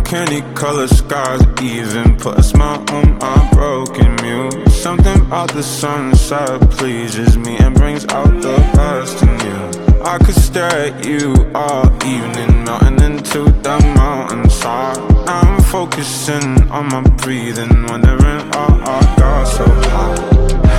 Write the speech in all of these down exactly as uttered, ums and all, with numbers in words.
candy color skies even put a smile on my broken muse. Something about the sunset pleases me and brings out the best in you. I could stare at you all evening, melting into the mountainside. Now I'm focusing on my breathing, wondering how I got so high.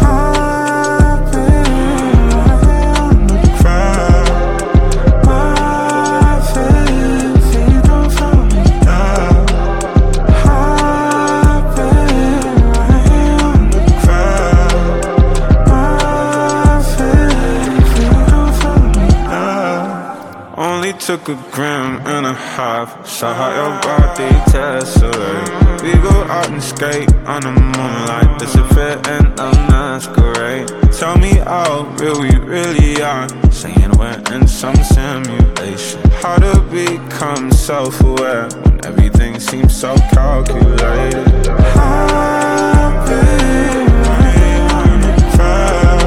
Only took a gram and a half, saw how your body tessellate. We go out and skate on the moonlight, does it fit in a masquerade? Tell me how real we really are, saying we're in some simulation. How to become self-aware when everything seems so calculated? I've been right on the track.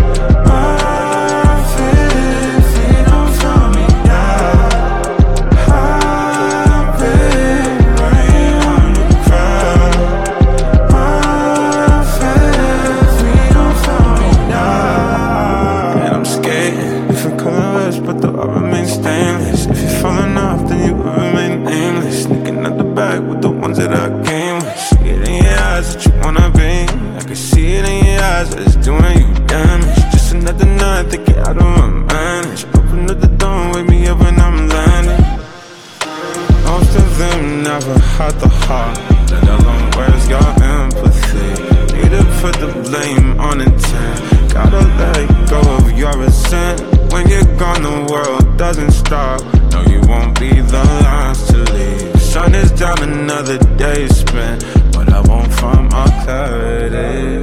But the art remains stainless. If you're falling off, then you will remain nameless. Looking at the back with the ones that I came with. See it in your eyes that you wanna be. I can see it in your eyes that it's doing you damage. Just another night to get out of my manage. Open up the door, wake me up when I'm landing. Most of them never had the heart, let alone where's your empathy. Need to put the blame on intent. Gotta let go of your resent. When you're gone, the world doesn't stop. No, you won't be the last to leave. Sun is down, another day is spent, but I won't find my clarity.